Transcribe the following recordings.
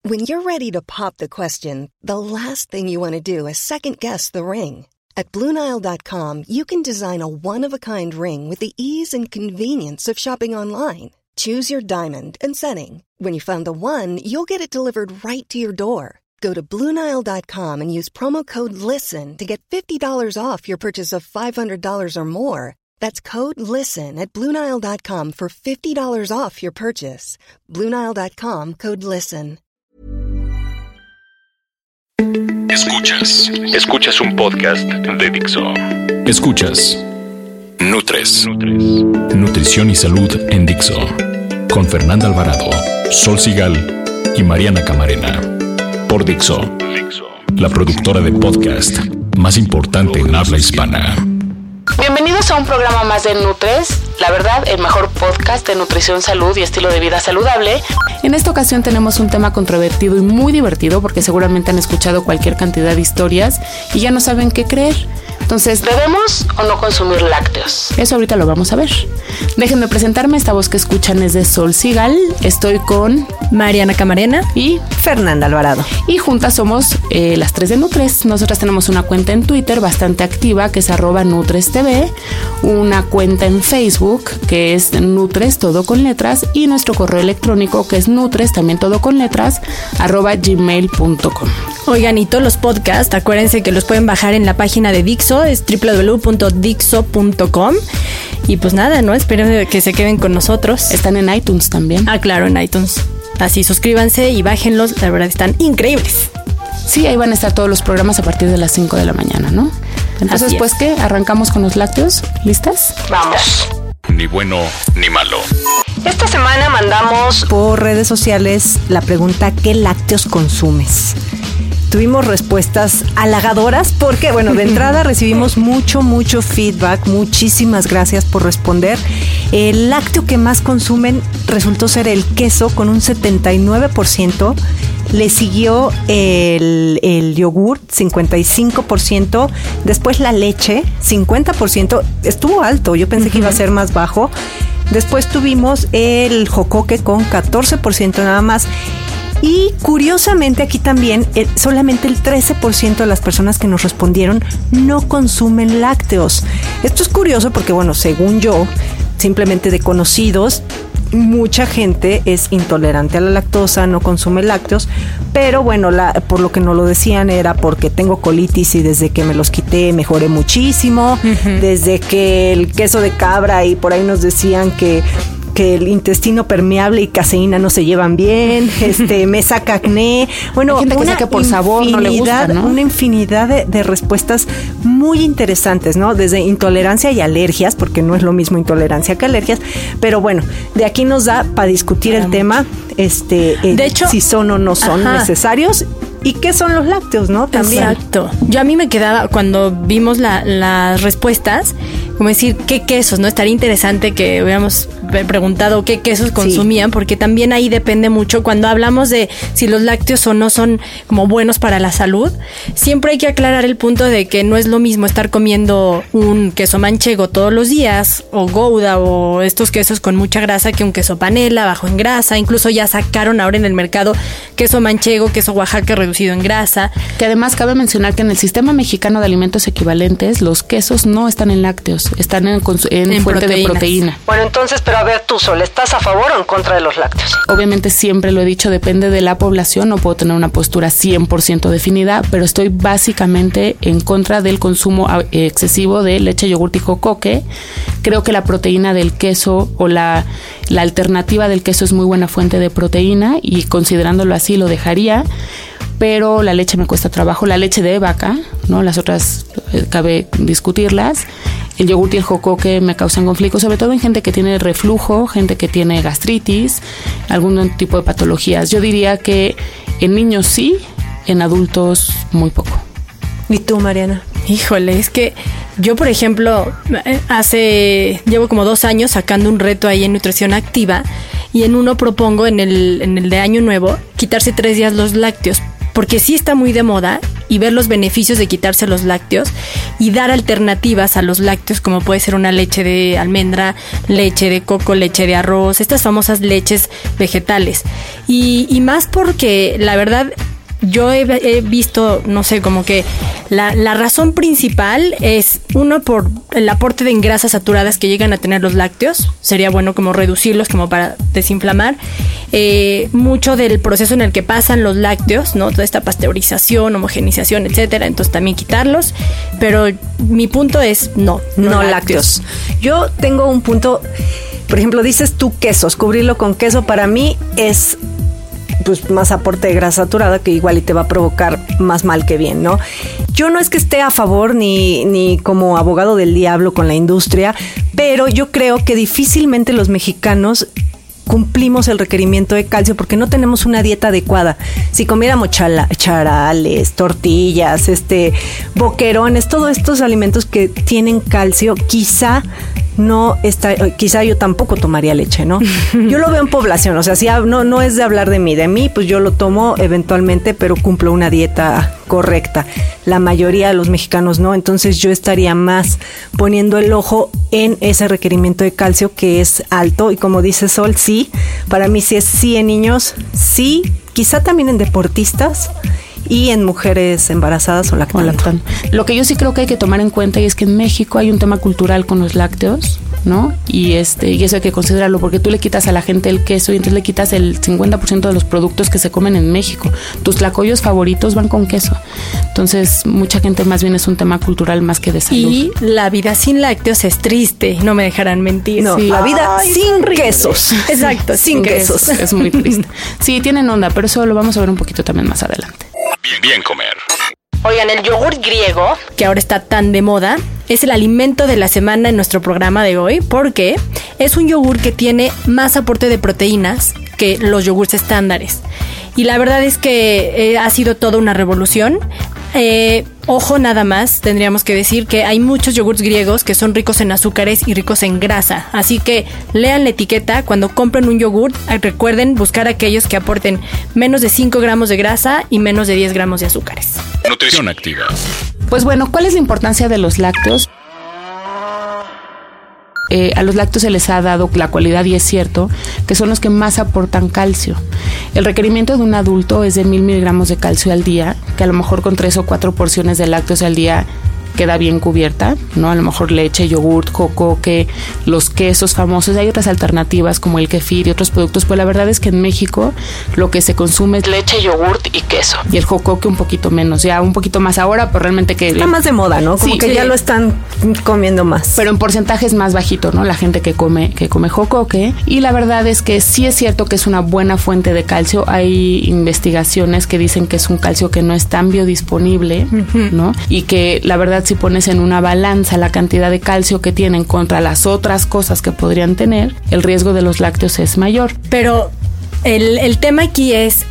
When you're ready to pop the question, the last thing you want to do is second-guess the ring. At BlueNile.com, you can design a one-of-a-kind ring with the ease and convenience of shopping online. Choose your diamond and setting. When you find the one, you'll get it delivered right to your door. Go to BlueNile.com and use promo code LISTEN to get $50 off your purchase of $500 or more. That's code LISTEN at BlueNile.com for $50 off your purchase. BlueNile.com, code LISTEN. Escuchas un podcast de Dixo. Escuchas Nutres. Nutrición y salud en Dixo. Con Fernanda Alvarado, Sol Sigal y Mariana Camarena. Por Dixo, la productora de podcast más importante en habla hispana. Bienvenidos a un programa más de Nutres, la verdad, el mejor podcast de nutrición, salud y estilo de vida saludable. En esta ocasión tenemos un tema controvertido y muy divertido porque seguramente han escuchado cualquier cantidad de historias y ya no saben qué creer. Entonces, ¿debemos o no consumir lácteos? Eso ahorita lo vamos a ver. Déjenme presentarme, esta voz que escuchan es de Sol Sigal. Estoy con Mariana Camarena y Fernanda Alvarado. Y juntas somos las tres de Nutres. Nosotras tenemos una cuenta en Twitter bastante activa que es @NutresTV, una cuenta en Facebook que es Nutres, todo con letras, y nuestro correo electrónico que es Nutres, también todo con letras, @gmail.com. Oigan, y todos los podcasts, acuérdense que los pueden bajar en la página de Dixo, es www.dixo.com. Y pues nada, ¿no? Espero que se queden con nosotros. Están en iTunes también. Ah, claro, en iTunes. Así, suscríbanse y bájenlos, la verdad están increíbles. Sí, ahí van a estar todos los programas a partir de las 5 de la mañana, ¿no? Entonces, pues, ¿qué? ¿Arrancamos con los lácteos? ¿Listas? Vamos. Ni bueno ni malo. Esta semana mandamos por redes sociales la pregunta: ¿qué lácteos consumes? Tuvimos respuestas halagadoras porque, bueno, de entrada recibimos mucho feedback. Muchísimas gracias por responder. El lácteo que más consumen resultó ser el queso con un 79%. Le siguió el yogur, 55%. Después la leche, 50%. Estuvo alto, yo pensé que iba a ser más bajo. Después tuvimos el jocoque con 14% nada más. Y curiosamente aquí también solamente el 13% de las personas que nos respondieron no consumen lácteos. Esto es curioso porque, bueno, según yo, simplemente de conocidos, mucha gente es intolerante a la lactosa, no consume lácteos, pero bueno, por lo que nos lo decían era porque tengo colitis y desde que me los quité mejoré muchísimo, desde que el queso de cabra y por ahí nos decían que el intestino permeable y caseína no se llevan bien, me saca acné. Bueno, hay gente que saca por sabor, no le gusta, ¿no? Una infinidad de respuestas muy interesantes, ¿no? Desde intolerancia y alergias, porque no es lo mismo intolerancia que alergias, pero bueno, de aquí nos da para discutir el tema, de hecho, si son o no son necesarios. ¿Y qué son los lácteos, no? También. Exacto. Yo a mí me quedaba, cuando vimos las respuestas, como decir, ¿qué quesos? ¿No? Estaría interesante que hubiéramos preguntado qué quesos consumían, porque también ahí depende mucho. Cuando hablamos de si los lácteos o no son como buenos para la salud, siempre hay que aclarar el punto de que no es lo mismo estar comiendo un queso manchego todos los días, o Gouda, o estos quesos con mucha grasa, que un queso panela bajo en grasa. Incluso ya sacaron ahora en el mercado queso manchego, queso Oaxaca reducido en grasa. Que además cabe mencionar que en el sistema mexicano de alimentos equivalentes, los quesos no están en lácteos, están en fuente de proteína. Bueno, entonces, pero a ver tú, Sol, ¿estás a favor o en contra de los lácteos? Obviamente siempre lo he dicho, depende de la población, no puedo tener una postura 100% definida, pero estoy básicamente en contra del consumo excesivo de leche, yogurt y jocoque. Creo que la proteína del queso o la alternativa del queso es muy buena fuente de proteína y considerándolo así lo dejaría. Pero la leche me cuesta trabajo, la leche de vaca, ¿no? Las otras cabe discutirlas. El yogur y el jocoque me causan conflictos, sobre todo en gente que tiene reflujo, gente que tiene gastritis, algún tipo de patologías. Yo diría que en niños sí, en adultos muy poco. ¿Y tú, Mariana? Híjole, es que yo, por ejemplo, llevo como 2 años sacando un reto ahí en Nutrición Activa, y en uno propongo, en el de Año Nuevo, quitarse 3 días los lácteos, porque sí está muy de moda y ver los beneficios de quitarse los lácteos y dar alternativas a los lácteos, como puede ser una leche de almendra, leche de coco, leche de arroz, estas famosas leches vegetales. Y más porque la verdad yo he visto, no sé, como que la razón principal es, uno, por el aporte de grasas saturadas que llegan a tener los lácteos. Sería bueno como reducirlos, como para desinflamar. Mucho del proceso en el que pasan los lácteos, ¿no? Toda esta pasteurización, homogenización, etcétera. Entonces también quitarlos. Pero mi punto es no lácteos. Yo tengo un punto, por ejemplo, dices tú quesos, cubrirlo con queso para mí es pues más aporte de grasa saturada, que igual y te va a provocar más mal que bien, ¿no? Yo no es que esté a favor ni como abogado del diablo con la industria, pero yo creo que difícilmente los mexicanos cumplimos el requerimiento de calcio porque no tenemos una dieta adecuada. Si comiéramos charales, tortillas, boquerones, todos estos alimentos que tienen calcio, quizá yo tampoco tomaría leche, ¿no? Yo lo veo en población, o sea, si no es de hablar de mí, pues yo lo tomo eventualmente, pero cumplo una dieta correcta. La mayoría de los mexicanos no, entonces yo estaría más poniendo el ojo en ese requerimiento de calcio que es alto, y como dice Sol, sí, para mí sí es sí en niños, sí, quizá también en deportistas y en mujeres embarazadas o lactando. Lo que yo sí creo que hay que tomar en cuenta y es que en México hay un tema cultural con los lácteos, ¿no? Y eso hay que considerarlo, porque tú le quitas a la gente el queso y entonces le quitas el 50% de los productos que se comen en México. Tus tlacoyos favoritos van con queso. Entonces, mucha gente más bien es un tema cultural más que de salud. Y la vida sin lácteos es triste, no me dejarán mentir. No, sí. La vida sin quesos. Exacto, sin quesos. Es muy triste. Sí, tienen onda, pero eso lo vamos a ver un poquito también más adelante. Bien comer. Oigan, el yogur griego, que ahora está tan de moda, es el alimento de la semana en nuestro programa de hoy, porque es un yogur que tiene más aporte de proteínas que los yogurts estándares. Y la verdad es que ha sido toda una revolución. Ojo, nada más, tendríamos que decir que hay muchos yogurts griegos que son ricos en azúcares y ricos en grasa. Así que lean la etiqueta cuando compren un yogurt. Recuerden buscar aquellos que aporten menos de 5 gramos de grasa y menos de 10 gramos de azúcares. Nutrición activa. Pues bueno, ¿cuál es la importancia de los lácteos? A los lácteos se les ha dado la cualidad, y es cierto, que son los que más aportan calcio. El requerimiento de un adulto es de 1000 miligramos de calcio al día, que a lo mejor con 3 o 4 porciones de lácteos al día queda bien cubierta, ¿no? A lo mejor leche, yogurt, jocoque, los quesos famosos. Hay otras alternativas como el kefir y otros productos, pero la verdad es que en México lo que se consume es leche, yogurt y queso. Y el jocoque un poquito menos, ya un poquito más ahora, pero realmente que... Está más de moda, ¿no? Como sí, que ya lo están comiendo más. Pero en porcentaje es más bajito, ¿no? La gente que come jocoque. Y la verdad es que sí es cierto que es una buena fuente de calcio. Hay investigaciones que dicen que es un calcio que no es tan biodisponible, ¿no? Y que la verdad, si pones en una balanza la cantidad de calcio que tienen contra las otras cosas que podrían tener, el riesgo de los lácteos es mayor. Pero el tema aquí es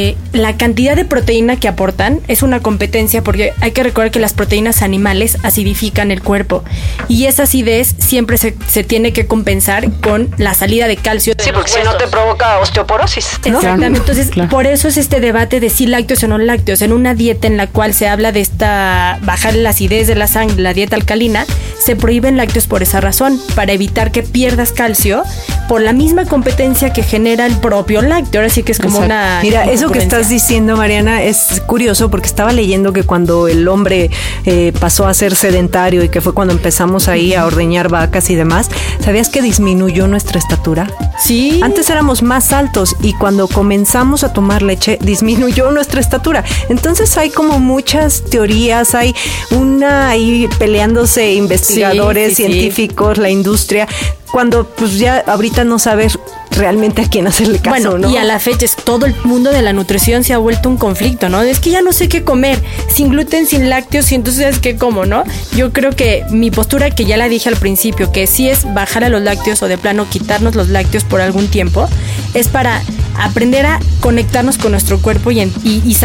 la cantidad de proteína que aportan. Es una competencia, porque hay que recordar que las proteínas animales acidifican el cuerpo, y esa acidez siempre se tiene que compensar con la salida de calcio. Sí, porque si no te provoca osteoporosis, ¿no? Exactamente. Entonces, por eso es este debate de si lácteos o no lácteos. En una dieta en la cual se habla de bajar la acidez de la sangre, la dieta alcalina, se prohíben lácteos por esa razón, para evitar que pierdas calcio por la misma competencia que genera el propio lácteo. Ahora sí que es como una... Mira, eso que estás diciendo, Mariana, es curioso, porque estaba leyendo que cuando el hombre pasó a ser sedentario, y que fue cuando empezamos ahí a ordeñar vacas y demás, ¿sabías que disminuyó nuestra estatura? Sí. Antes éramos más altos, y cuando comenzamos a tomar leche disminuyó nuestra estatura. Entonces hay como muchas teorías, hay una ahí peleándose investigadores, científicos, la industria, cuando pues ya ahorita no sabes realmente a quién hacerle caso, bueno, ¿no? Y a la fecha todo el mundo de la nutrición se ha vuelto un conflicto, ¿no? Es que ya no sé qué comer, sin gluten, sin lácteos, y entonces ¿qué como, no? Yo creo que mi postura, que ya la dije al principio, que sí es bajar a los lácteos o de plano quitarnos los lácteos por algún tiempo, es para aprender a conectarnos con nuestro cuerpo y saber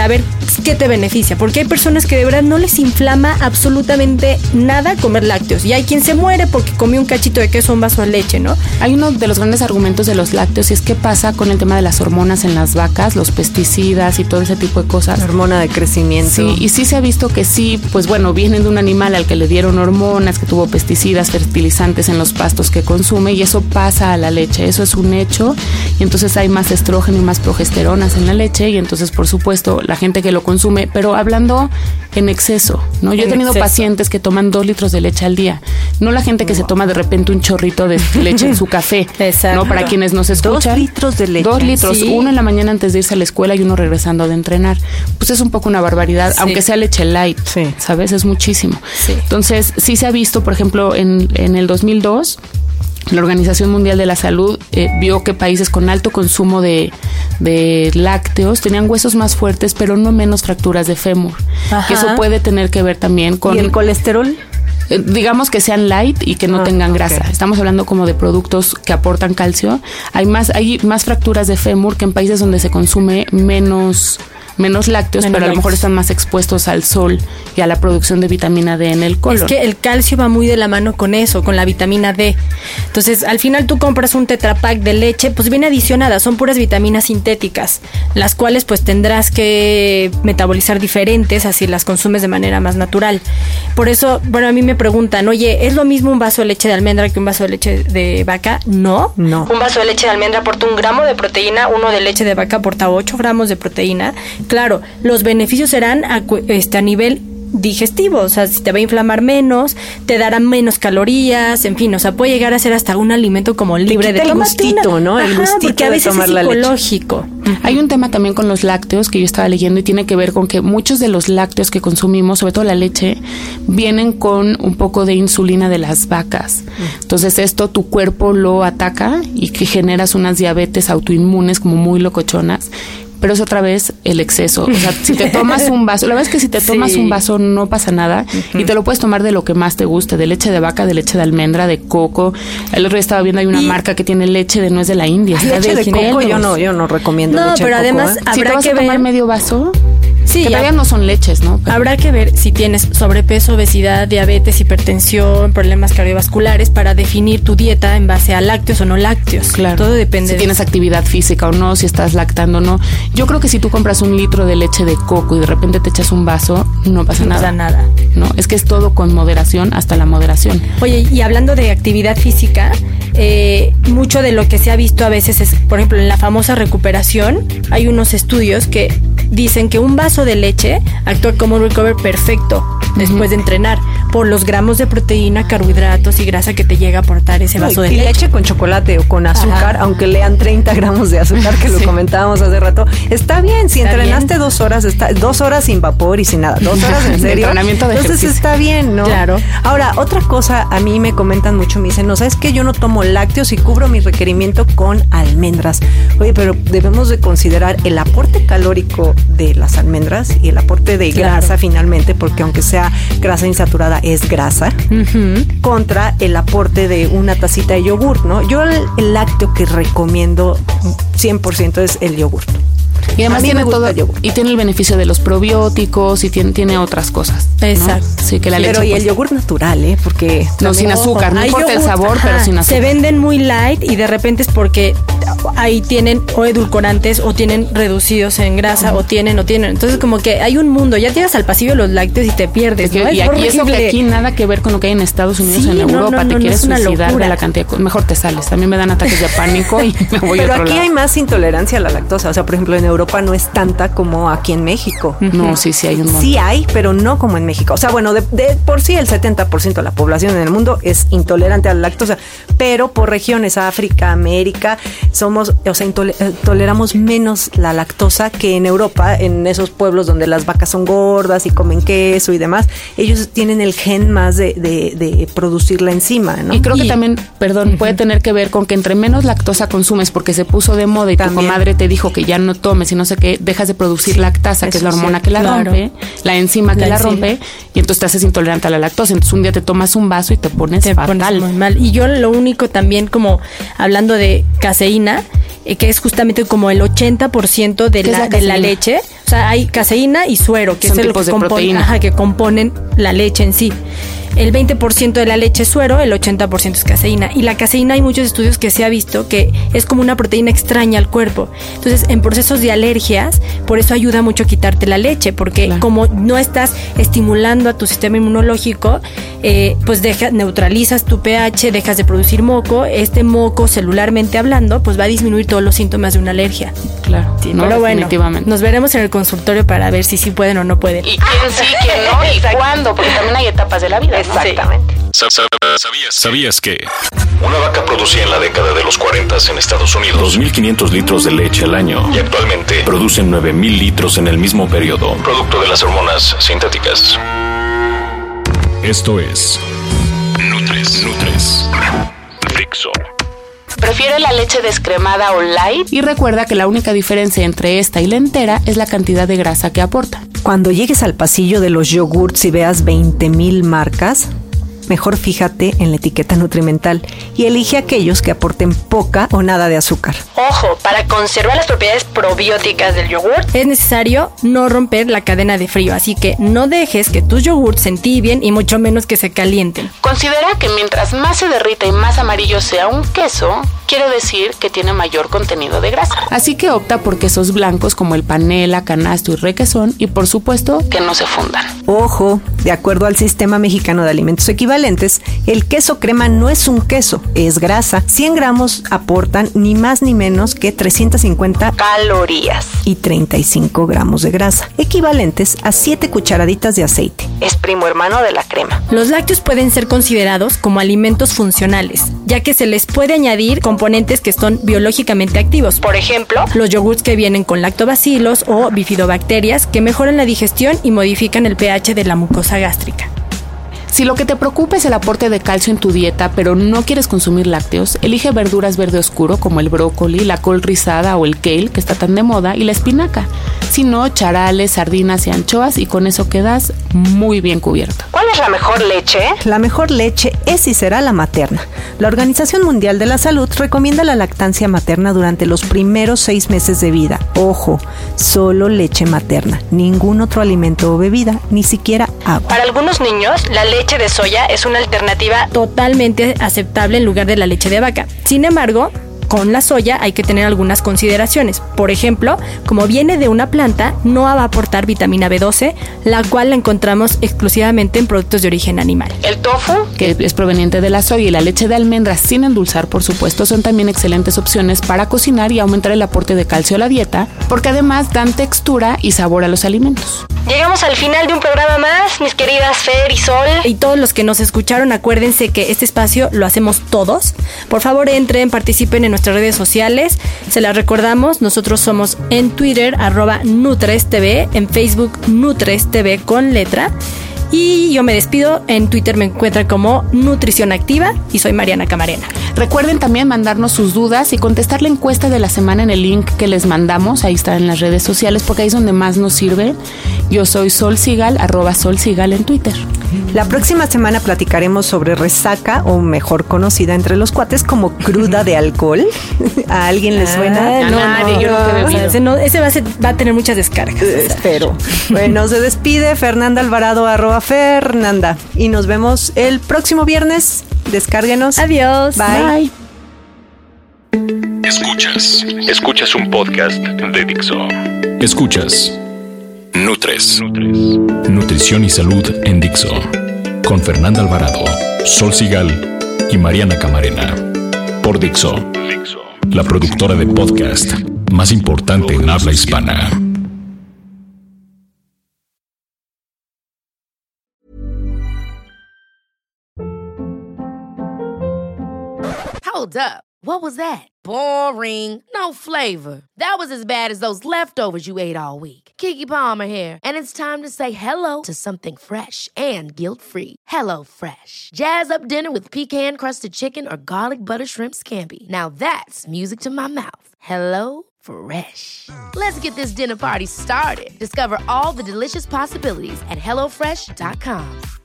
¿qué te beneficia? Porque hay personas que de verdad no les inflama absolutamente nada comer lácteos. Y hay quien se muere porque comió un cachito de queso o un vaso de leche, ¿no? Hay uno de los grandes argumentos de los lácteos y es qué pasa con el tema de las hormonas en las vacas, los pesticidas y todo ese tipo de cosas. La hormona de crecimiento. Sí, y sí se ha visto que sí, pues bueno, vienen de un animal al que le dieron hormonas, que tuvo pesticidas, fertilizantes en los pastos que consume y eso pasa a la leche, eso es un hecho y entonces hay más estrógeno y más progesteronas en la leche y entonces por supuesto la gente que lo consume, pero hablando en exceso, ¿no? Yo he tenido pacientes que toman 2 litros de leche al día, no la gente que se toma de repente un chorrito de leche en su café. Exacto. ¿No? Para quienes nos escuchan. 2 litros de leche. 2 litros, sí. Uno en la mañana antes de irse a la escuela y uno regresando de entrenar. Pues es un poco una barbaridad, sí. Aunque sea leche light, sí. ¿Sabes? Es muchísimo. Sí. Entonces, sí se ha visto, por ejemplo, en el 2002, la Organización Mundial de la Salud vio que países con alto consumo de lácteos tenían huesos más fuertes, pero no menos fracturas de fémur. Ajá. Que eso puede tener que ver también con... ¿Y el colesterol? Digamos que sean light y que no tengan grasa. Okay. Estamos hablando como de productos que aportan calcio. Hay más fracturas de fémur que en países donde se consume menos lácteos, pero a lo mejor están más expuestos al sol y a la producción de vitamina D en el colon. Es que el calcio va muy de la mano con eso, con la vitamina D. Entonces, al final tú compras un tetrapack de leche, pues viene adicionada, son puras vitaminas sintéticas, las cuales pues tendrás que metabolizar diferentes, así las consumes de manera más natural. Por eso, bueno, a mí me preguntan, oye, ¿es lo mismo un vaso de leche de almendra que un vaso de leche de vaca? No. Un vaso de leche de almendra aporta 1 gramo de proteína, uno de leche de vaca aporta 8 gramos de proteína. Claro, los beneficios serán a nivel digestivo, o sea, si te va a inflamar menos, te dará menos calorías, en fin, o sea, puede llegar a ser hasta un alimento como libre de el gustito, ¿no? El gustito porque a veces es psicológico. Hay un tema también con los lácteos que yo estaba leyendo y tiene que ver con que muchos de los lácteos que consumimos, sobre todo la leche, vienen con un poco de insulina de las vacas. Entonces esto tu cuerpo lo ataca y que generas unas diabetes autoinmunes como muy locochonas. Pero es otra vez el exceso. O sea, si te tomas un vaso, la verdad es que si te tomas un vaso no pasa nada y te lo puedes tomar de lo que más te guste, de leche de vaca, de leche de almendra, de coco. El otro día estaba viendo, hay una marca que tiene leche de nuez de la India. Leche de coco yo no recomiendo leche de coco. No, pero además habrá si te vas a tomar medio vaso... Sí, que todavía no son leches, ¿no? Pero habrá que ver si tienes sobrepeso, obesidad, diabetes, hipertensión, problemas cardiovasculares para definir tu dieta en base a lácteos o no lácteos. Claro. Todo depende. Si tienes actividad física o no, si estás lactando o no. Yo creo que si tú compras 1 litro de leche de coco y de repente te echas un vaso, no pasa nada. No pasa nada. No, es que es todo con moderación hasta la moderación. Oye, y hablando de actividad física, mucho de lo que se ha visto a veces es, por ejemplo, en la famosa recuperación, hay unos estudios que dicen que un vaso de leche actúa como un recover perfecto después de entrenar por los gramos de proteína, carbohidratos y grasa que te llega a aportar ese vaso de leche. Leche con chocolate o con azúcar, aunque lean 30 gramos de azúcar, que lo comentábamos hace rato, está bien. Si entrenaste 2 horas, 2 horas sin vapor y sin nada, 2 horas en serio, entrenamiento de entonces ejercicio. Está bien, ¿no? Claro. Ahora, otra cosa, a mí me comentan mucho, me dicen, no, ¿sabes qué? Yo no tomo lácteos y cubro mi requerimiento con almendras. Oye, pero debemos de considerar el aporte calórico de las almendras y el aporte de grasa finalmente, porque aunque sea grasa insaturada, es grasa, contra el aporte de una tacita de yogur, ¿no? Yo el lácteo que recomiendo 100% es el yogur. Y además tiene todo, y tiene el beneficio de los probióticos y tiene otras cosas. Exacto. ¿No? Sí, que la leche. Pero y el yogur natural, porque no sin azúcar, no importa el sabor, pero sin azúcar. Se venden muy light y de repente es porque ahí tienen o edulcorantes o tienen reducidos en grasa o tienen. Entonces como que hay un mundo, ya llegas al pasillo de los lácteos y te pierdes, ¿no? Y aquí eso que aquí nada que ver con lo que hay en Estados Unidos, en Europa, te quieres suicidar de la cantidad de cosas. Mejor te sales. A mí me dan ataques de pánico y me voy a otro lado. Pero aquí hay más intolerancia a la lactosa. O sea, por ejemplo, en Europa no es tanta como aquí en México. No, sí hay un montón. Sí hay, pero no como en México. O sea, bueno, de por sí el 70% de la población en el mundo es intolerante a la lactosa, pero por regiones, África, América, toleramos menos la lactosa que en Europa, en esos pueblos donde las vacas son gordas y comen queso y demás. Ellos tienen el gen más de producir la enzima, ¿no? Y creo que también, puede tener que ver con que entre menos lactosa consumes porque se puso de moda y tu comadre te dijo que ya no tomes y no sé qué, dejas de producir lactasa, que es la hormona que la rompe, la enzima que la rompe, y entonces te haces intolerante a la lactosa. Entonces un día te tomas un vaso y te pones fatal. Pones muy mal. Y yo lo único también, como hablando de caseína, que es justamente como el 80% de la leche. O sea, hay caseína y suero, que son es tipos de proteína. Ajá, que componen la leche en sí. El 20% de la leche es suero, el 80% es caseína. Y la caseína hay muchos estudios que se ha visto que es como una proteína extraña al cuerpo. Entonces, en procesos de alergias, por eso ayuda mucho a quitarte la leche, porque claro, como no estás estimulando a tu sistema inmunológico, pues neutralizas tu pH, dejas de producir moco. Este moco, celularmente hablando, pues va a disminuir todos los síntomas de una alergia. Claro, sí, no, pero definitivamente. Bueno, nos veremos en el consultorio para ver si sí pueden o no pueden. Y quién sí, quién no, y cuándo, porque también hay etapas de la vida. Exactamente. ¿Sabías que una vaca producía en la década de los 40 en Estados Unidos 2.500 litros de leche al año y actualmente producen 9.000 litros en el mismo periodo, producto de las hormonas sintéticas? Esto es Nutres. Dixo. Prefiere la leche descremada o light y recuerda que la única diferencia entre esta y la entera es la cantidad de grasa que aporta. Cuando llegues al pasillo de los yogurts y veas 20,000 marcas, mejor fíjate en la etiqueta nutrimental y elige aquellos que aporten poca o nada de azúcar. Ojo, para conservar las propiedades probióticas del yogur, es necesario no romper la cadena de frío, así que no dejes que tus yogurts se entibien y mucho menos que se calienten. Considera que mientras más se derrita y más amarillo sea un queso, quiere decir que tiene mayor contenido de grasa. Así que opta por quesos blancos como el panela, canasto y requesón y por supuesto que no se fundan. Ojo, de acuerdo al Sistema Mexicano de Alimentos Equivalentes, el queso crema no es un queso, es grasa. 100 gramos aportan ni más ni menos que 350 calorías y 35 gramos de grasa, equivalentes a 7 cucharaditas de aceite. Es primo hermano de la crema. Los lácteos pueden ser considerados como alimentos funcionales, ya que se les puede añadir componentes que son biológicamente activos. Por ejemplo, los yogurts que vienen con lactobacilos o bifidobacterias que mejoran la digestión y modifican el pH de la mucosa gástrica. Si lo que te preocupa es el aporte de calcio en tu dieta, pero no quieres consumir lácteos, elige verduras verde oscuro como el brócoli, la col rizada o el kale, que está tan de moda, y la espinaca. Si no, charales, sardinas y anchoas, y con eso quedas muy bien cubierto. ¿Cuál es la mejor leche? La mejor leche es y será la materna. La Organización Mundial de la Salud recomienda la lactancia materna durante los primeros 6 meses de vida. Ojo, solo leche materna, ningún otro alimento o bebida, ni siquiera agua. Para algunos niños, la leche de soya es una alternativa totalmente aceptable en lugar de la leche de vaca. Sin embargo, con la soya hay que tener algunas consideraciones. Por ejemplo, como viene de una planta, no va a aportar vitamina B12, la cual la encontramos exclusivamente en productos de origen animal. El tofu, que es proveniente de la soya, y la leche de almendras sin endulzar, por supuesto, son también excelentes opciones para cocinar y aumentar el aporte de calcio a la dieta, porque además dan textura y sabor a los alimentos. Llegamos al final de un programa más, mis queridas Fer y Sol. Y todos los que nos escucharon, acuérdense que este espacio lo hacemos todos. Por favor, entren, participen en nuestras redes sociales. Se las recordamos, nosotros somos en Twitter, @NutresTV, en Facebook, NutresTV con letra. Y yo me despido, en Twitter me encuentran como Nutrición Activa y soy Mariana Camarena. Recuerden también mandarnos sus dudas y contestar la encuesta de la semana en el link que les mandamos, ahí está en las redes sociales porque ahí es donde más nos sirve. Yo soy Sol Sigal, @SolSigal en Twitter. La próxima semana platicaremos sobre resaca, o mejor conocida entre los cuates como cruda de alcohol. ¿A alguien le suena? A nadie, yo nunca he bebido. Ese va a tener muchas descargas. Espero. Bueno, se despide Fernanda Alvarado, @Fernanda. Y nos vemos el próximo viernes. Descárguenos. Adiós. Bye. Escuchas un podcast de Dixo. Escuchas Nutres. Nutrición y salud en Dixo. Con Fernanda Alvarado, Sol Sigal y Mariana Camarena. Por Dixo, la productora de podcast más importante en habla hispana. Hold up. What was that? Boring. No flavor. That was as bad as those leftovers you ate all week. Keke Palmer here, and it's time to say hello to something fresh and guilt-free. Hello Fresh. Jazz up dinner with pecan-crusted chicken or garlic butter shrimp scampi. Now that's music to my mouth. Hello Fresh. Let's get this dinner party started. Discover all the delicious possibilities at HelloFresh.com.